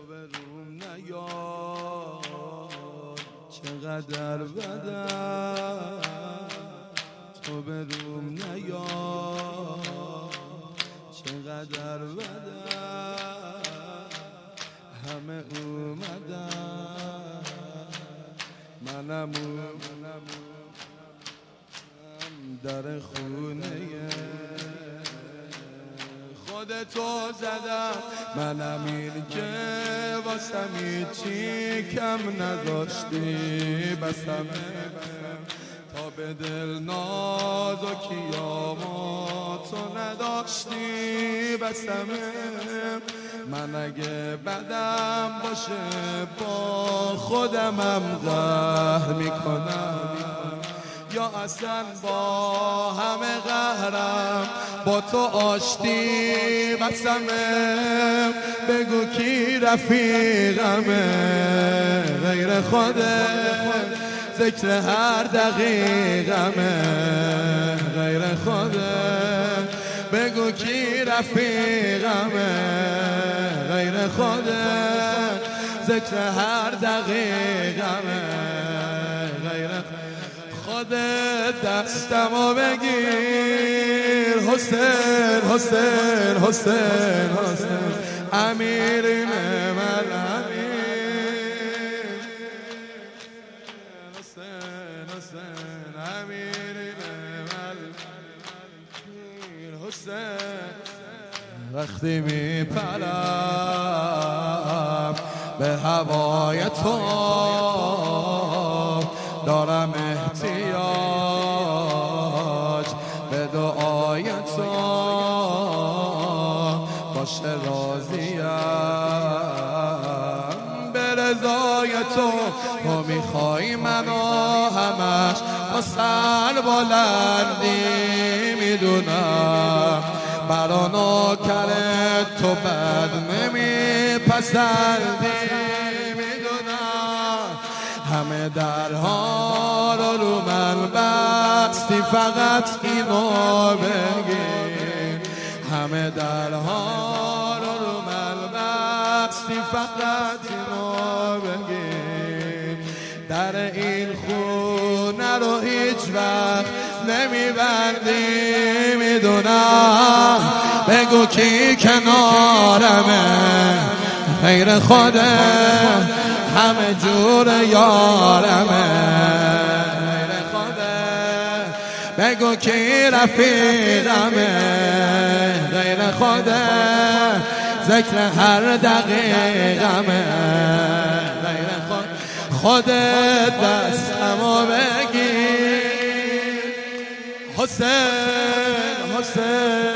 به روم نیار چقدر بدم، تو به روم نیار چقدر بدم، همه اومدن منم در خونه خودتو زدم، منم این که واسم هیچی کم نداشتی، بسمه تا به دل ناز و کیاماتو نداشتی، بسمه من اگه بدم باشه با خودمم قهر میکنم، یا اصلا با همه قهرم با تو آشتی، بسمه بگو کی رفیقمه غیر خودت، ذکر هر دقیقمه غیر خودت، بگو کی رفیقمه غیر خودت، ذکر هر دقیقمه غیر خودت، دستمو بگیر حسین حسین حسین حسین امیرین من امیر، حسین حسین امیرین من حسین، وقتی میپرم به هوای تو دارم احتیاج به دعای تو، باشه راضیم به رضای تو، تو میخوای منو همش با سر بلندی میدونم، برا نوکر تو بد نمیپسندی میدونم، همه درها رو من بستی فقط اینو بگی، همه درها رو من بستی فقط اینو بگی، در این خونه رو هیچ وقت نمیبندی میدونم، بگو کی کنارمه غیر خودت، همه جور یارمه غیر خودت، بگو کی رفیقمه غیر خودت، ذکر هر دقیقمه غیر خودت، دستمو بگیر حسین حسین